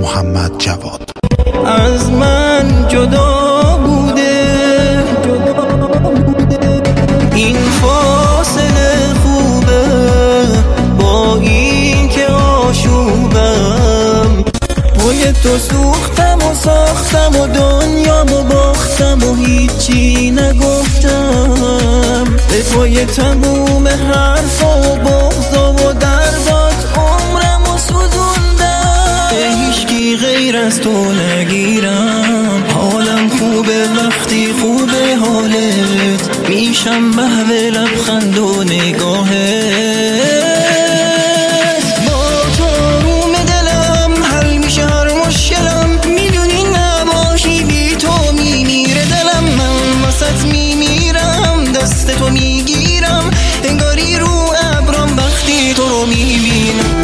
محمد جواد. از من جدا بوده این فاصله خوبه، با این که آشوبم پای تو سوختم و ساختم و دنیامو باختم و هیچی نگفتم، به پای تموم حرفا و بغضا و دردات عمرمو سوزوندم. هیچکی غیر از تو نگیرم، حالم خوبه وقتی خوبه حالت، میشم محو لبخند و نگاهت. تو میگیرم انگاری رو ابرام وقتی تو رو میبینم.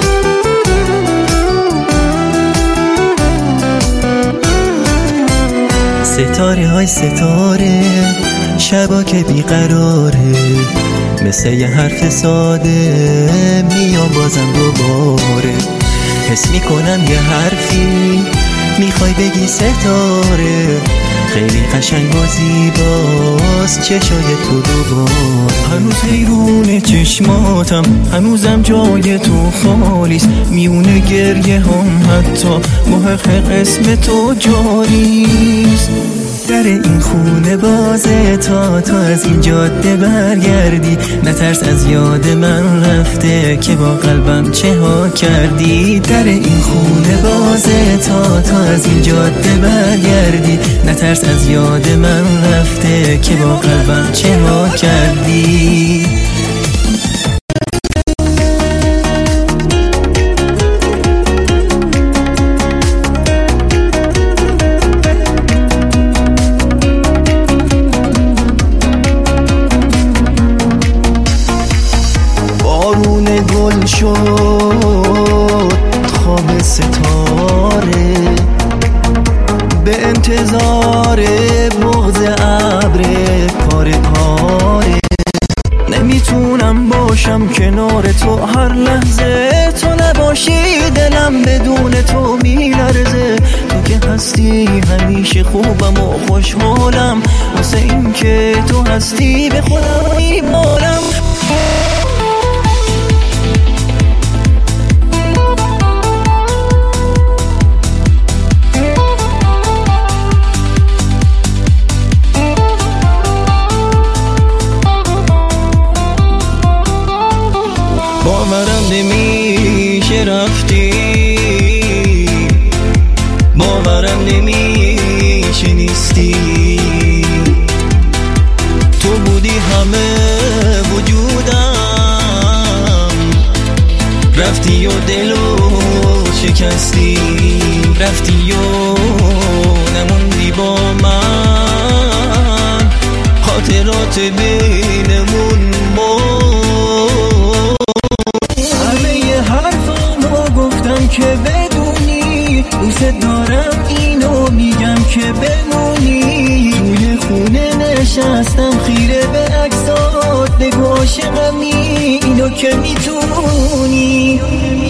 ستاره های ستاره شبا که بیقراره، مثل یه حرف ساده میام بازم دوباره، حس میکنم یه حرفی میخوای بگی ستاره، خیلی قشنگ و زیباست چشای تو دوباره. هنوز حیرون چشماتم، هنوزم جای تو خالیست، میونه گریه هم حتی محقق اسم تو جاریست. در این خونه بازه تا از این جاده برگردی، نترس از یاد من رفته که با قلبم چه ها کردی. در این خونه بازه تا از این جاده برگردی، نترس از یاد من رفته که با قلبم چه ها کردی. گل شد خواب ستاره، به انتظار بغض ابر پاره پاره، نمیتونم باشم کنار تو هر لحظه، تو نباشی دلم بدون تو میلرزه. تو که هستی همیشه خوبم و خوشحالم، واسه این که تو هستی به خودم میبارم. باورم نمیشه رفتی، باورم نمیشه نیستی، تو بودی همه وجودم، رفتی و دلو شکستی، رفتی و نموندی با من، خاطرات بینمون که بدونی دوست دارم، اینو میگم که بمونی. توی خونه نشستم خیره به عکسات، بگو عاشقمی اینو که میتونی.